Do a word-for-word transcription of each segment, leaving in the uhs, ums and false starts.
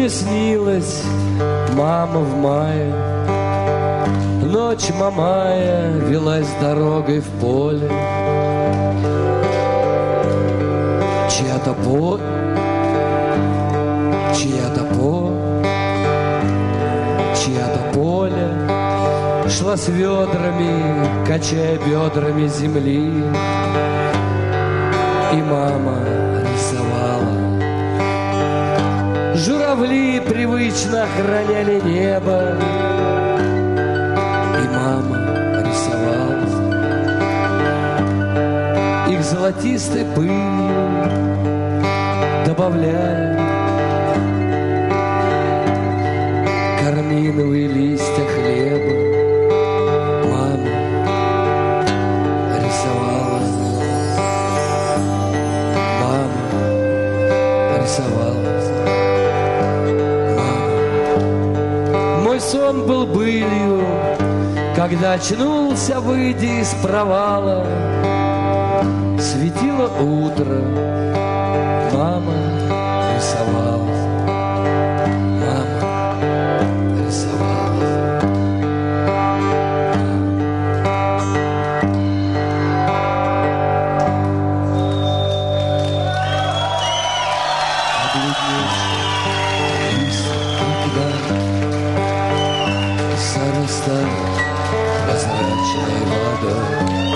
мне снилась мама в мае. Ночь мамая велась дорогой в поле. Чья-то по... Чья-то по... Чья-то поле шла с ведрами, качая бедрами земли. И мама рисовала. Журавли привычно охраняли небо. И мама рисовала. Их золотистой пылью добавляя карминовые листья хлеба. Мама рисовала. Мама рисовала. Мама. Мой сон был былью, когда очнулся, выйдя из провала. Светило утро, мама рисовала. Мама рисовала. Обледневший лист, когда зарастает прозрачной водой.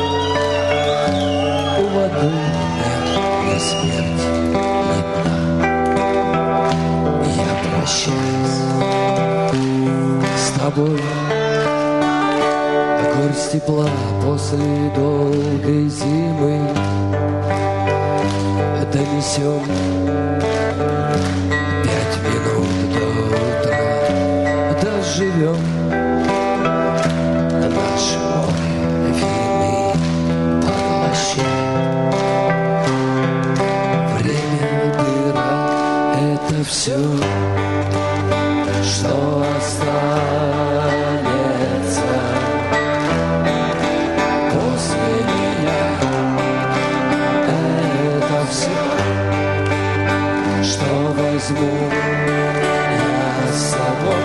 У воды нет для смерти ни дна. И я прощаюсь с тобой. Горсть тепла после долгой зимы донесем пять минут до утра. Доживем наш море вины поглощаем. Время дыра — это все, что останется после меня. Это все, что возьму я с собой.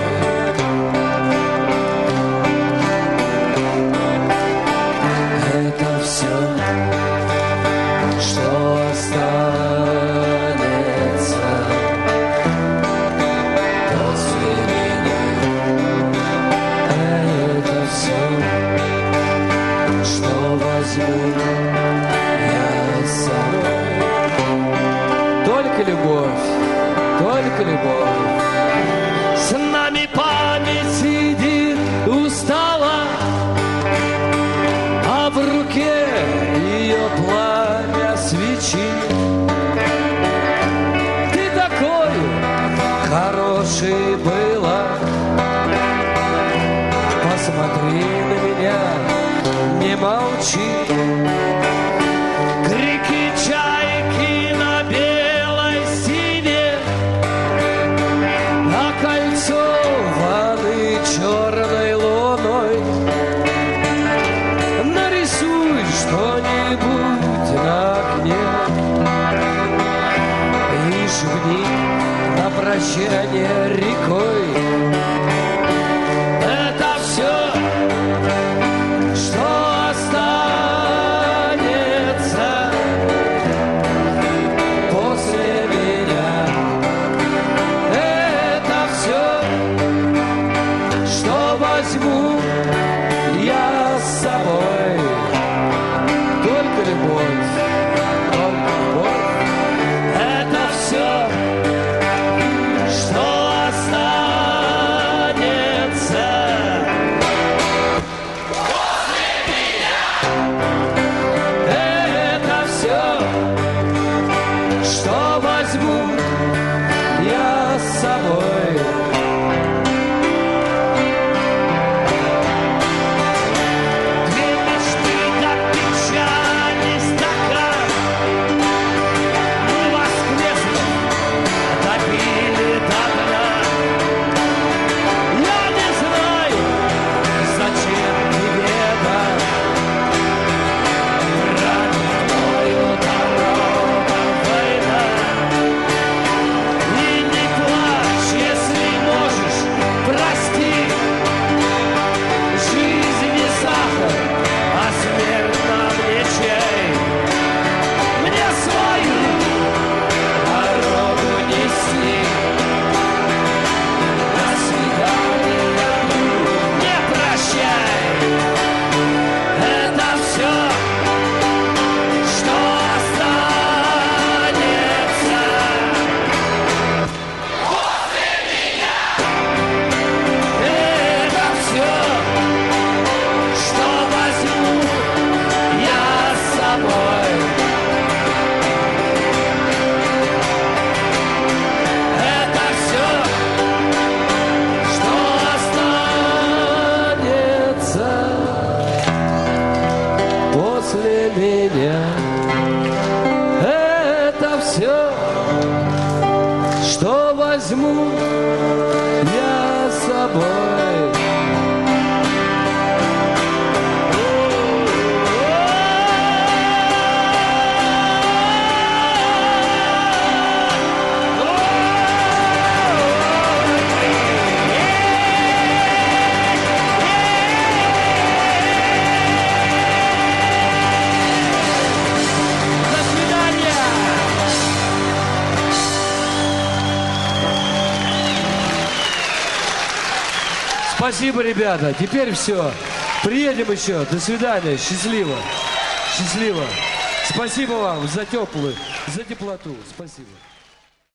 Это все, что останется после меня. Это все, что возьму я с собой. Только любовь, только любовь. С нами память сидит устала, а в руке ее пламя свечи. Ты такой хороший была, посмотри на меня, не молчи. Крики чайки на белой стене, окольцованы черной луной. Нарисуй что-нибудь на окне и шагни на прощание рекой. Это все, что останется после меня. Это все, что возьму я с собой. Только любовь, только любовь. Это все, что останется после меня. Это все, что возьму я с собой. Спасибо, ребята. Теперь все. Приедем еще. До свидания. Счастливо. Счастливо. Спасибо вам за теплую, за теплоту. Спасибо.